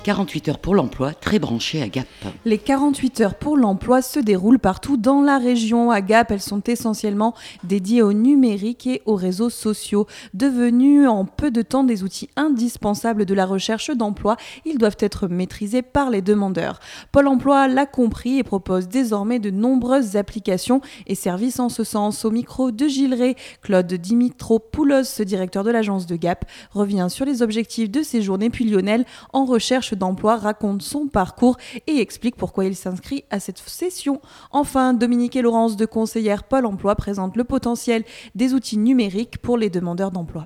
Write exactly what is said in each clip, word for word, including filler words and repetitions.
quarante-huit heures pour l'emploi, très branché à Gap. Les quarante-huit heures pour l'emploi se déroulent partout dans la région. À Gap, elles sont essentiellement dédiées au numérique et aux réseaux sociaux. Devenus en peu de temps des outils indispensables de la recherche d'emploi, ils doivent être maîtrisés par les demandeurs. Pôle emploi l'a compris et propose désormais de nombreuses applications et services en ce sens. Au micro de Gilles Ray, Claude Dimitropoulos, directeur de l'agence de Gap, revient sur les objectifs de ces journées, puis Lionel, en recherche d'emploi, raconte son parcours et explique pourquoi il s'inscrit à cette session. Enfin, Dominique et Laurence de conseillère Pôle emploi présentent le potentiel des outils numériques pour les demandeurs d'emploi.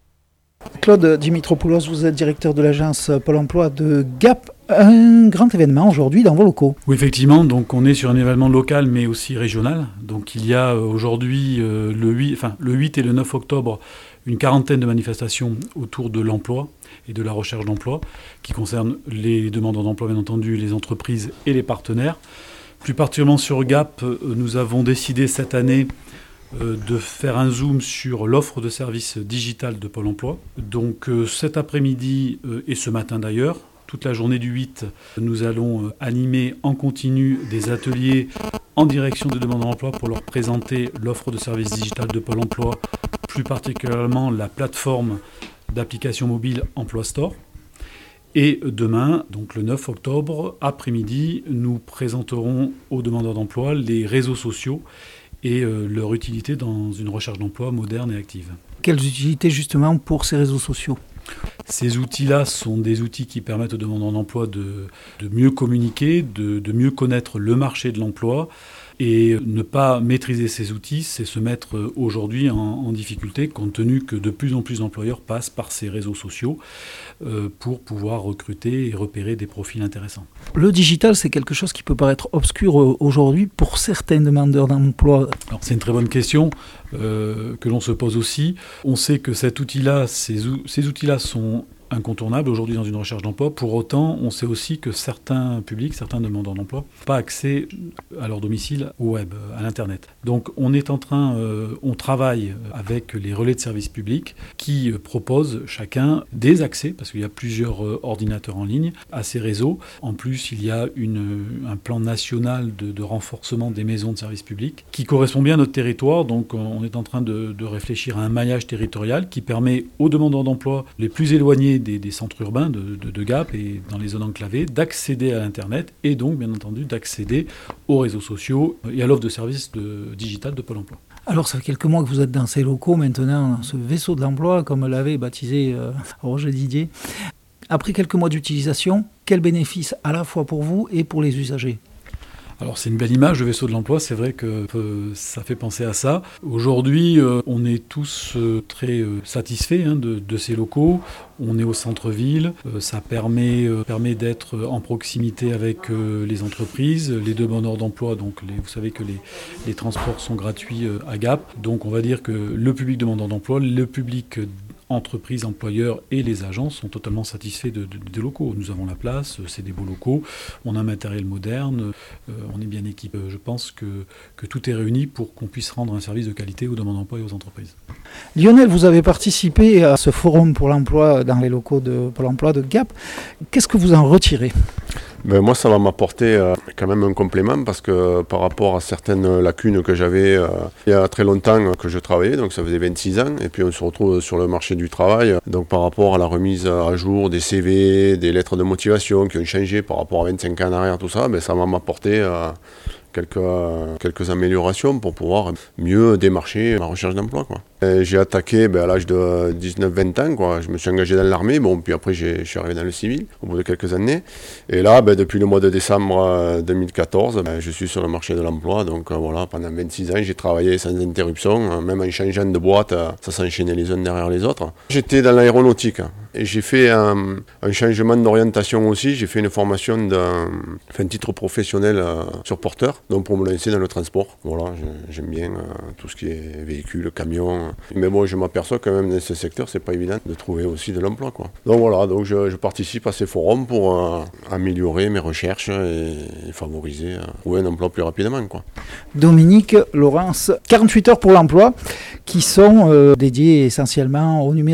Claude Dimitropoulos, vous êtes directeur de l'agence Pôle emploi de Gap. Un grand événement aujourd'hui dans vos locaux. Oui, effectivement, donc on est sur un événement local mais aussi régional. Donc il y a aujourd'hui euh, le, huit, enfin, le huit et le neuf octobre une quarantaine de manifestations autour de l'emploi et de la recherche d'emploi qui concernent les demandeurs d'emploi, bien entendu, les entreprises et les partenaires. Plus particulièrement sur Gap, euh, nous avons décidé cette année euh, de faire un zoom sur l'offre de services digital de Pôle emploi. Donc euh, cet après-midi euh, et ce matin d'ailleurs, toute la journée du huit, nous allons animer en continu des ateliers en direction des demandeurs d'emploi pour leur présenter l'offre de services digital de Pôle emploi, plus particulièrement la plateforme d'application mobile Emploi Store. Et demain, donc le neuf octobre, après-midi, nous présenterons aux demandeurs d'emploi les réseaux sociaux et euh, leur utilité dans une recherche d'emploi moderne et active. Quelles utilités justement pour ces réseaux sociaux ? Ces outils-là sont des outils qui permettent aux demandeurs d'emploi de, de mieux communiquer, de, de mieux connaître le marché de l'emploi. Et ne pas maîtriser ces outils, c'est se mettre aujourd'hui en, en difficulté, compte tenu que de plus en plus d'employeurs passent par ces réseaux sociaux euh, pour pouvoir recruter et repérer des profils intéressants. Le digital, c'est quelque chose qui peut paraître obscur aujourd'hui pour certains demandeurs d'emploi. Alors, c'est une très bonne question euh, que l'on se pose aussi. On sait que cet outil-là, ces, ces outils-là sont incontournable aujourd'hui dans une recherche d'emploi. Pour autant, on sait aussi que certains publics, certains demandeurs d'emploi, n'ont pas accès à leur domicile au web, à l'Internet. Donc on est en train, euh, on travaille avec les relais de services publics qui euh, proposent chacun des accès, parce qu'il y a plusieurs euh, ordinateurs en ligne, à ces réseaux. En plus, il y a une, un plan national de, de renforcement des maisons de services publics qui correspond bien à notre territoire. Donc on est en train de, de réfléchir à un maillage territorial qui permet aux demandeurs d'emploi les plus éloignés Des, des centres urbains de, de, de Gap et dans les zones enclavées, d'accéder à l'Internet et donc, bien entendu, d'accéder aux réseaux sociaux et à l'offre de services de, digital de Pôle emploi. Alors, ça fait quelques mois que vous êtes dans ces locaux maintenant, ce vaisseau de l'emploi, comme l'avait baptisé euh, Roger Didier. Après quelques mois d'utilisation, quel bénéfice à la fois pour vous et pour les usagers ? Alors c'est une belle image, le vaisseau de l'emploi, c'est vrai que euh, ça fait penser à ça. Aujourd'hui, euh, on est tous euh, très euh, satisfaits hein, de, de ces locaux. On est au centre-ville, euh, ça permet, euh, permet d'être en proximité avec euh, les entreprises, les demandeurs d'emploi. Donc les, vous savez que les, les transports sont gratuits euh, à Gap. Donc on va dire que le public demandeur d'emploi, le public entreprises, employeurs et les agents sont totalement satisfaits de, de, des locaux. Nous avons la place, c'est des beaux locaux, on a un matériel moderne, euh, on est bien équipé. Je pense que, que tout est réuni pour qu'on puisse rendre un service de qualité aux demandeurs d'emploi et aux entreprises. Lionel, vous avez participé à ce forum pour l'emploi dans les locaux de Pôle emploi de Gap. Qu'est-ce que vous en retirez ? Ben moi, ça va m'apporter euh, quand même un complément parce que euh, par rapport à certaines lacunes que j'avais euh, il y a très longtemps que je travaillais, donc ça faisait vingt-six ans, et puis on se retrouve sur le marché du travail. Donc par rapport à la remise à jour des C V, des lettres de motivation qui ont changé par rapport à vingt-cinq ans en arrière, tout ça, ben ça va m'apporter euh, quelques, euh, quelques améliorations pour pouvoir mieux démarcher la recherche d'emploi, quoi. Et j'ai attaqué ben, à l'âge de dix-neuf vingt ans, quoi. Je me suis engagé dans l'armée, bon, puis après j'ai, je suis arrivé dans le civil au bout de quelques années. Et là, ben, depuis le mois de décembre deux mille quatorze, ben, je suis sur le marché de l'emploi. Donc euh, voilà, pendant vingt-six ans, j'ai travaillé sans interruption, même en changeant de boîte, ça s'enchaînait les unes derrière les autres. J'étais dans l'aéronautique et j'ai fait un, un changement d'orientation aussi. J'ai fait une formation d'un enfin, titre professionnel euh, sur porteur, donc pour me lancer dans le transport. Voilà, j'aime bien euh, tout ce qui est véhicule, camion. Mais bon, je m'aperçois quand même dans ce secteur, c'est pas évident de trouver aussi de l'emploi, quoi. Donc voilà, donc je, je participe à ces forums pour euh, améliorer mes recherches et, et favoriser, euh, trouver un emploi plus rapidement, quoi. Dominique, Laurence, quarante-huit heures pour l'emploi qui sont euh, dédiées essentiellement au numérique.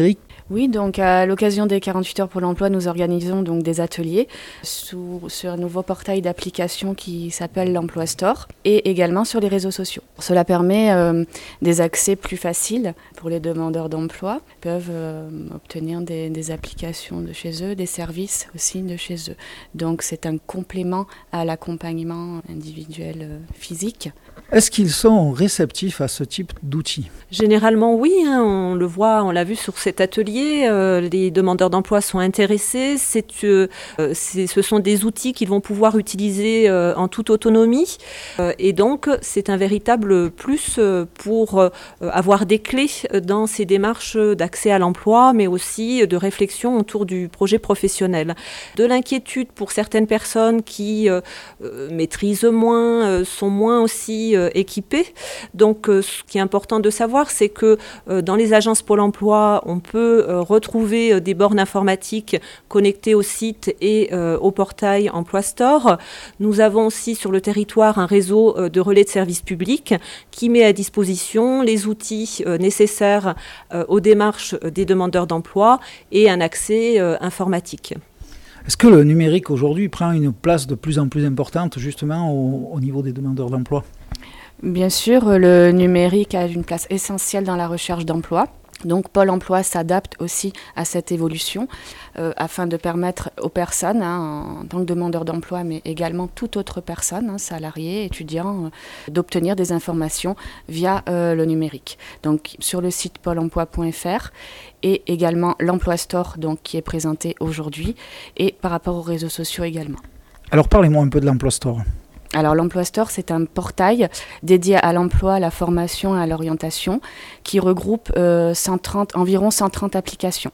Oui, donc à l'occasion des quarante-huit heures pour l'emploi, nous organisons donc des ateliers sous, sur un nouveau portail d'application qui s'appelle l'Emploi Store et également sur les réseaux sociaux. Cela permet euh, des accès plus faciles pour les demandeurs d'emploi. Ils peuvent euh, obtenir des, des applications de chez eux, des services aussi de chez eux. Donc c'est un complément à l'accompagnement individuel euh, physique. Est-ce qu'ils sont réceptifs à ce type d'outils ? Généralement oui, hein, on le voit, on l'a vu sur cet atelier, euh, les demandeurs d'emploi sont intéressés, c'est, euh, c'est, ce sont des outils qu'ils vont pouvoir utiliser euh, en toute autonomie euh, et donc c'est un véritable plus euh, pour euh, avoir des clés dans ces démarches d'accès à l'emploi mais aussi de réflexion autour du projet professionnel. De l'inquiétude pour certaines personnes qui euh, euh, maîtrisent moins, euh, sont moins aussi euh, équipées, donc euh, ce qui est important de savoir c'est que euh, dans les agences Pôle emploi on peut euh, retrouver euh, des bornes informatiques connectées au site et euh, au portail Emploi Store. Nous avons aussi sur le territoire un réseau euh, de relais de services publics qui met à disposition les outils euh, nécessaires euh, aux démarches des demandeurs d'emploi et un accès euh, informatique. Est-ce que le numérique aujourd'hui prend une place de plus en plus importante justement au, au niveau des demandeurs d'emploi ? Bien sûr, le numérique a une place essentielle dans la recherche d'emploi. Donc Pôle emploi s'adapte aussi à cette évolution euh, afin de permettre aux personnes, hein, en tant que demandeurs d'emploi, mais également toute autre personne, hein, salariés, étudiants, euh, d'obtenir des informations via euh, le numérique. Donc sur le site pôle emploi point f r et également l'Emploi Store donc, qui est présenté aujourd'hui et par rapport aux réseaux sociaux également. Alors parlez-moi un peu de l'Emploi Store. Alors l'Emploi Store, c'est un portail dédié à l'emploi, à la formation et à l'orientation qui regroupe euh, cent trente, environ cent trente applications.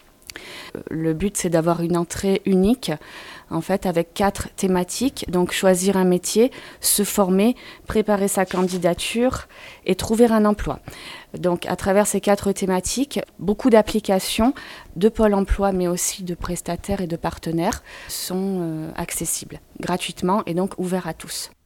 Le but, c'est d'avoir une entrée unique, en fait, avec quatre thématiques. Donc, choisir un métier, se former, préparer sa candidature et trouver un emploi. Donc, à travers ces quatre thématiques, beaucoup d'applications de Pôle emploi, mais aussi de prestataires et de partenaires, sont euh, accessibles gratuitement et donc ouverts à tous.